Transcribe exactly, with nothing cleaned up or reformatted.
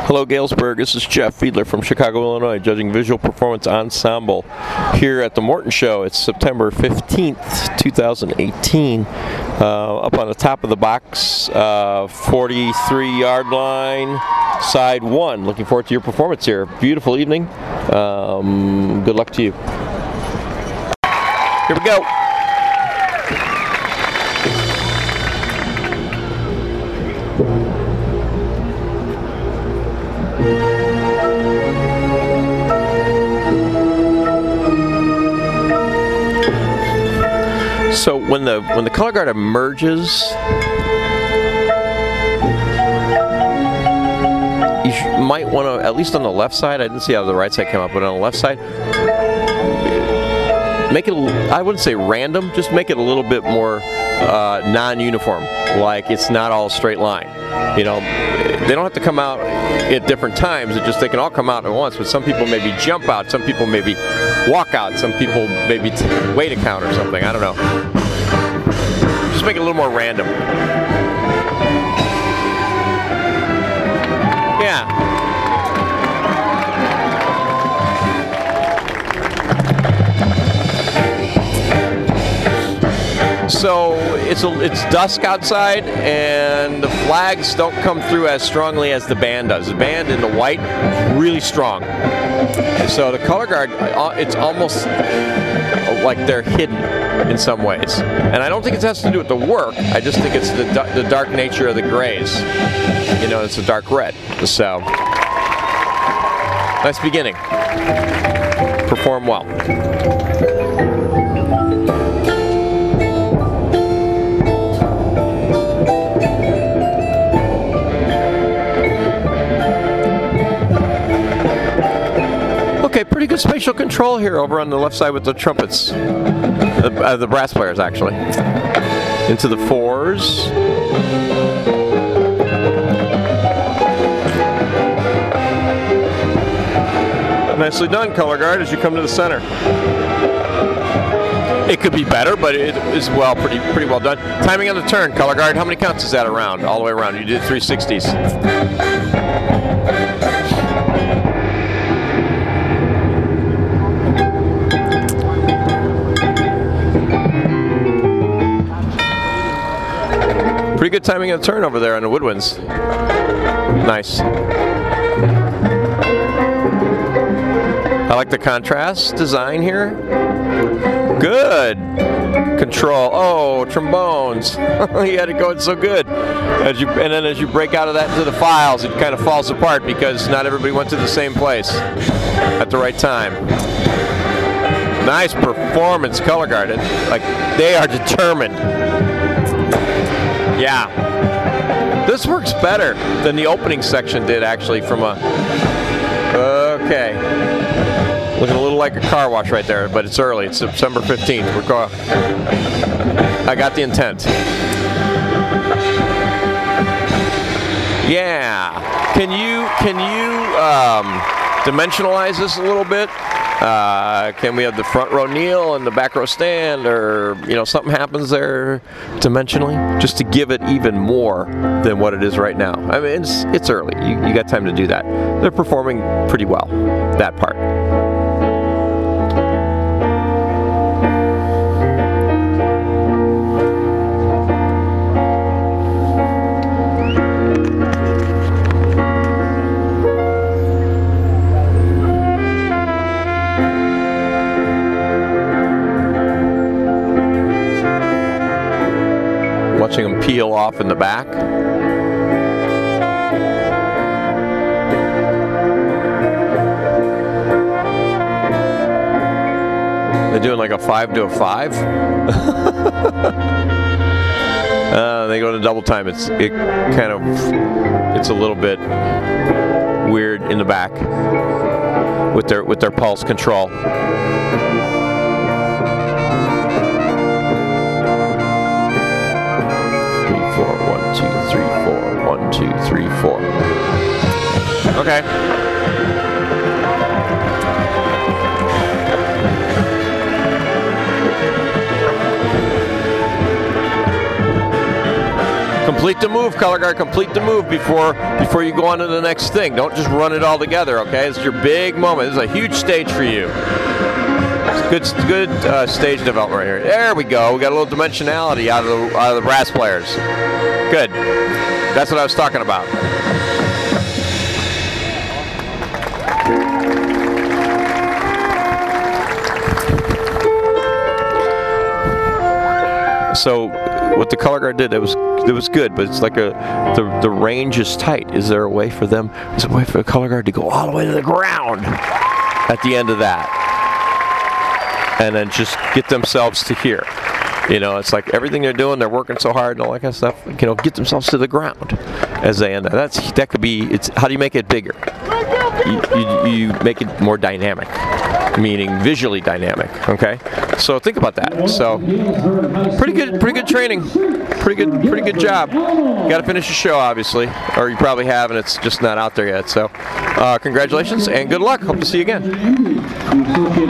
Hello Galesburg, this is Jeff Fiedler from Chicago, Illinois, judging Visual Performance Ensemble here at the Morton Show. It's September fifteenth, two thousand eighteen. Uh, up on the top of the box, uh, forty-three yard line, side one. Looking forward to your performance here. Beautiful evening. Um, good luck to you. Here we go. So when the when the color guard emerges, you sh might want to, at least on the left side, I didn't see how the right side came up, but on the left side, make it, I wouldn't say random, just make it a little bit more uh, non-uniform, like it's not all straight line. You know, they don't have to come out at different times, it just they can all come out at once, but some people maybe jump out, some people maybe walk out, some people maybe t wait a count or something, I don't know. Just make it a little more random. Yeah. So it's a, it's dusk outside, and the flags don't come through as strongly as the band does. The band in the white, really strong. So the color guard, it's almost like they're hidden in some ways. And I don't think it has to do with the work. I just think it's the, the dark nature of the grays. You know, it's a dark red. So, nice beginning. Perform well. Okay, pretty good spatial control here over on the left side with the trumpets. The, uh, the brass players, actually. Into the fours. Nicely done, color guard, as you come to the center. It could be better, but it is well, pretty pretty well done. Timing on the turn, color guard, how many counts is that around? All the way around, you did three sixties. Pretty good timing of the turn over there on the woodwinds. Nice. I like the contrast design here. Good. Control. Oh, trombones. You had it going so good. As you, and then as you break out of that into the files, it kind of falls apart because not everybody went to the same place at the right time. Nice performance, color guarded. Like, they are determined. Yeah. This works better than the opening section did, actually, from a... Okay. Looking a little like a car wash right there, but it's early. It's September fifteenth. We're going... I got the intent. Yeah. Can you, can you um, dimensionalize this a little bit? Uh, can we have the front row kneel and the back row stand, or you know, something happens there dimensionally, just to give it even more than what it is right now? I mean, it's it's early. You you got time to do that. They're performing pretty well, that part. Watching them peel off in the back. They're doing like a five to a five. uh, they go to double time. It's it kind of it's a little bit weird in the back with their with their pulse control. One, two, three, four. One, two, three, four. Okay. Complete the move, color guard. Complete the move before before you go on to the next thing. Don't just run it all together, okay? It's your big moment. This is a huge stage for you. It's good, good uh, stage development right here. There we go. We got a little dimensionality out of the out of the brass players. Good. That's what I was talking about. So what the color guard did, it was it was good, but it's like a the the range is tight. Is there a way for them? Is there a way for the color guard to go all the way to the ground at the end of that, and then just get themselves to here? You know, it's like everything they're doing, they're working so hard and all that kind of stuff. You know, get themselves to the ground as they end. That's that could be. It's how do you make it bigger? You, you, you make it more dynamic, meaning visually dynamic. Okay, so think about that. So pretty good, pretty good training, pretty good, pretty good job. Got to finish the show, obviously, or you probably have, and it's just not out there yet. So, uh, congratulations and good luck. Hope to see you again.